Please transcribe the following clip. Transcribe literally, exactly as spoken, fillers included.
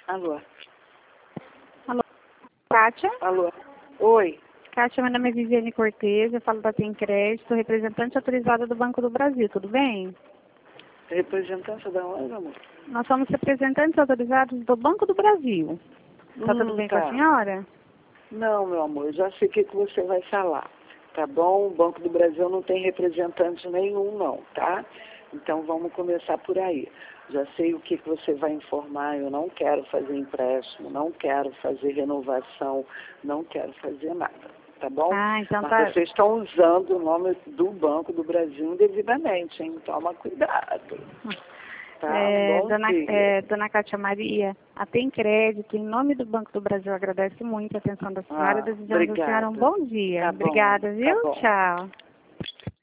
Alô? Alô, Kátia? Alô? Oi. Kátia, meu nome é Viviane Cortez, eu falo da Tem Crédito, representante autorizada do Banco do Brasil, tudo bem? Representante da onde, amor? Nós somos representantes autorizados do Banco do Brasil. Tá tudo Hum, bem tá. com a senhora? Não, meu amor, eu já sei o que, que você vai falar, tá bom? O Banco do Brasil não tem representante nenhum, não, tá? Então vamos começar por aí. Já sei o que, que você vai informar, eu não quero fazer empréstimo, não quero fazer renovação, não quero fazer nada, tá bom? Ah, então Mas tá. vocês estão usando o nome do Banco do Brasil indevidamente, hein? Toma cuidado. Tá, É, bom dona, dia. é, dona Kátia Maria, a Tem Crédito, em nome do Banco do Brasil, agradece muito a atenção da senhora e Ah, desejamos à senhora um obrigada. bom dia. Tá bom, Obrigada, tá viu? bom. Tchau.